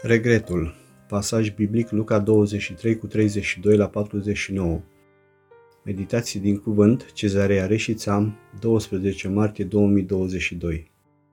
Regretul. Pasaj biblic Luca 23 cu 32 la 49. Meditații din cuvânt, Cezarea Reșița, 12 martie 2022.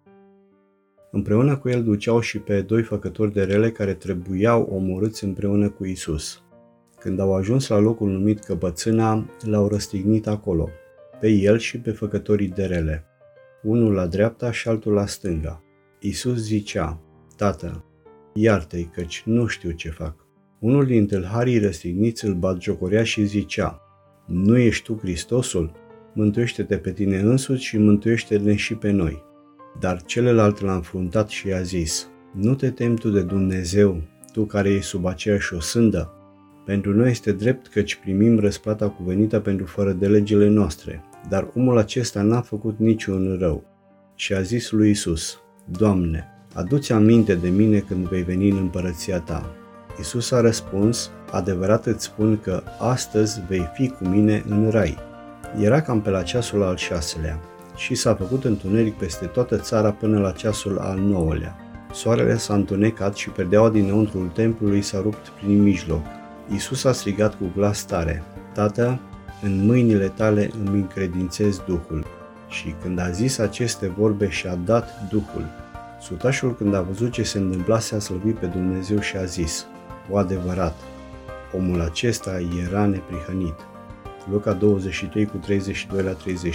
Împreună cu el duceau și pe doi făcători de rele care trebuiau omorâți împreună cu Isus. Când au ajuns la locul numit Căpățâna, l-au răstignit acolo, pe el și pe făcătorii de rele, unul la dreapta și altul la stânga. Isus zicea: Tată, iartă-i, căci nu știu ce fac. Unul din tâlharii răstigniți îl batjocorea și zicea: Nu ești tu Hristosul? Mântuiește-te pe tine însuți și mântuiește-ne și pe noi. Dar celălalt l-a înfruntat și i-a zis: Nu te temi tu de Dumnezeu, tu care ești sub aceeași osândă? Pentru noi este drept, căci primim răsplata cuvenită pentru fără de legile noastre, dar omul acesta n-a făcut niciun rău. Și a zis lui Isus: Doamne, adu-ți aminte de mine când vei veni în împărăția ta. Isus a răspuns: Adevărat îți spun că astăzi vei fi cu mine în rai. Era cam pe la ceasul al 6-lea și s-a făcut întuneric peste toată țara până la ceasul al 9-lea. Soarele s-a întunecat și perdeaua dinăuntrul templului s-a rupt prin mijloc. Isus a strigat cu glas tare: Tată, în mâinile tale îmi încredințez Duhul. Și când a zis aceste vorbe și-a dat Duhul. Sutașul, când a văzut ce se întâmplase, a slăvit pe Dumnezeu și a zis: O adevărat, omul acesta era neprihănit. Luca 23 cu 32 la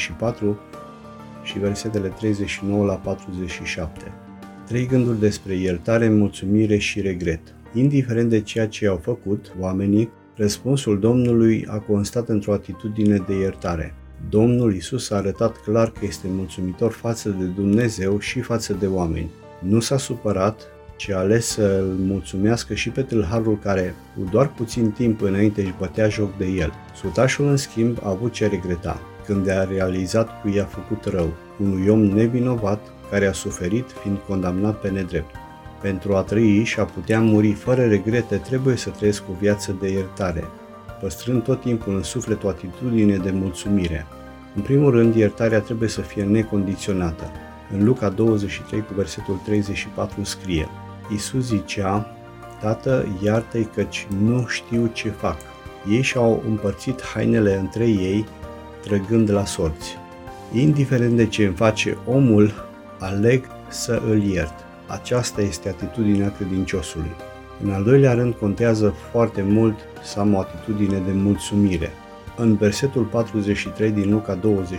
34 și versetele 39 la 47. 3 gânduri despre iertare, mulțumire și regret. Indiferent de ceea ce au făcut oamenii, răspunsul Domnului a constat într-o atitudine de iertare. Domnul Isus a arătat clar că este mulțumitor față de Dumnezeu și față de oameni. Nu s-a supărat, ci a ales să îl mulțumească și pe tâlharul care, cu doar puțin timp înainte, își bătea joc de el. Sutașul, în schimb, a avut ce regreta, când a realizat că i-a făcut rău, unui om nevinovat care a suferit fiind condamnat pe nedrept. Pentru a trăi și a putea muri fără regrete, trebuie să trăiesc o viață de iertare, păstrând tot timpul în suflet o atitudine de mulțumire. În primul rând, iertarea trebuie să fie necondiționată. În Luca 23 cu versetul 34 scrie: Isus zicea: Tată, iartă-i, căci nu știu ce fac. Ei și-au împărțit hainele între ei, trăgând la sorți. Indiferent de ce îmi face omul, aleg să îl iert. Aceasta este atitudinea credinciosului. În al doilea rând, contează foarte mult să am o atitudine de mulțumire. În versetul 43 din Luca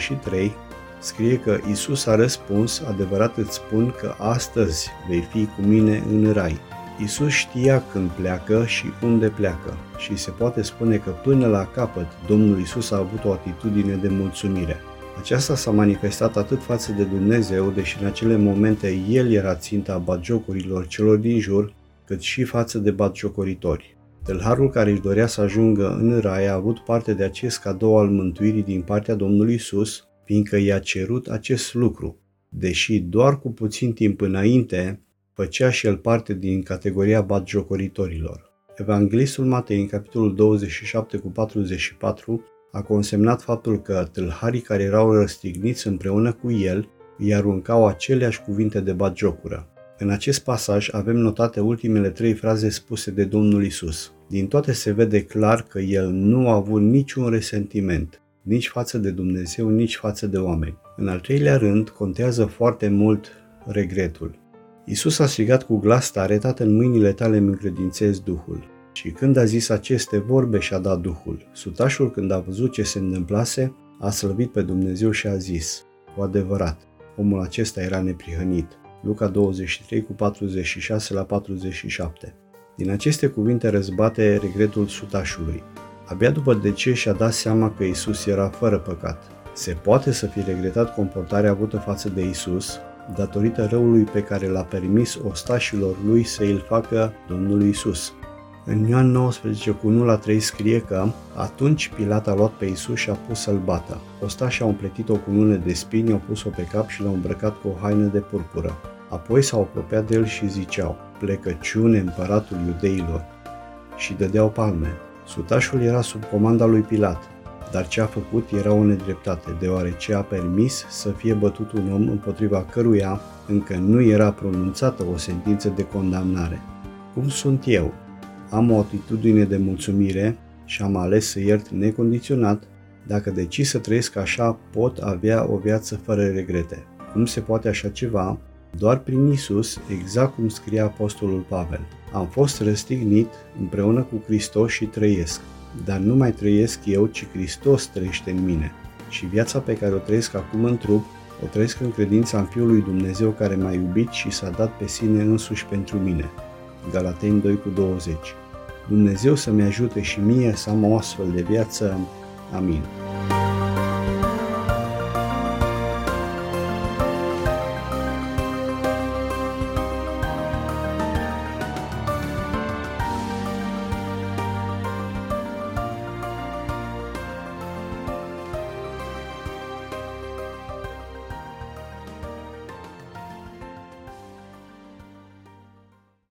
23 scrie că Isus a răspuns: Adevărat îți spun că astăzi vei fi cu mine în rai. Isus știa când pleacă și unde pleacă și se poate spune că până la capăt Domnul Isus a avut o atitudine de mulțumire. Aceasta s-a manifestat atât față de Dumnezeu, deși în acele momente El era ținta batjocorilor celor din jur, cât și față de batjocoritori. Tâlharul care își dorea să ajungă în rai a avut parte de acest cadou al mântuirii din partea Domnului Isus, fiindcă i-a cerut acest lucru, deși doar cu puțin timp înainte făcea și el parte din categoria batjocoritorilor. Evanghelistul Matei, în capitolul 27 cu 44, a consemnat faptul că tâlharii care erau răstigniți împreună cu el îi aruncau aceleași cuvinte de batjocură. În acest pasaj avem notate ultimele 3 fraze spuse de Domnul Isus. Din toate se vede clar că el nu a avut niciun resentiment, nici față de Dumnezeu, nici față de oameni. În al treilea rând, contează foarte mult regretul. Isus a strigat cu glas tare: Tată, în mâinile tale îmi încredințez Duhul. Și când a zis aceste vorbe, și-a dat Duhul. Sutașul, când a văzut ce se întâmplase, a slăvit pe Dumnezeu și a zis: Cu adevărat, omul acesta era neprihănit. Luca 23 cu 46 la 47. Din aceste cuvinte răzbate regretul sutașului. Abia după ce și-a dat seama că Isus era fără păcat. Se poate să fi regretat comportarea avută față de Isus, datorită răului pe care l-a permis ostașilor lui să îl facă Domnul Isus. În Ioan 19 cu 1 la 3 scrie că atunci Pilat a luat pe Isus și a pus să-l bată. Ostașii au împletit o cunună de spini, au pus-o pe cap și l-au îmbrăcat cu o haină de purpură. Apoi s-au apropiat de el și ziceau: Plecăciune împăratul iudeilor, și dădeau palme. Sutașul era sub comanda lui Pilat, dar ce a făcut era o nedreptate, deoarece a permis să fie bătut un om împotriva căruia încă nu era pronunțată o sentință de condamnare. cum sunt eu. Am o atitudine de mulțumire și am ales să iert necondiționat. Dacă decid să trăiesc așa, pot avea o viață fără regrete. Cum se poate așa ceva? Doar prin Isus, exact cum scria apostolul Pavel. Am fost răstignit împreună cu Hristos și trăiesc. Dar nu mai trăiesc eu, ci Hristos trăiește în mine. Și viața pe care o trăiesc acum în trup, o trăiesc în credința în Fiul lui Dumnezeu care m-a iubit și s-a dat pe sine însuși pentru mine. Galateni 2:20. Dumnezeu să-mi ajute și mie să am o astfel de viață. Amin.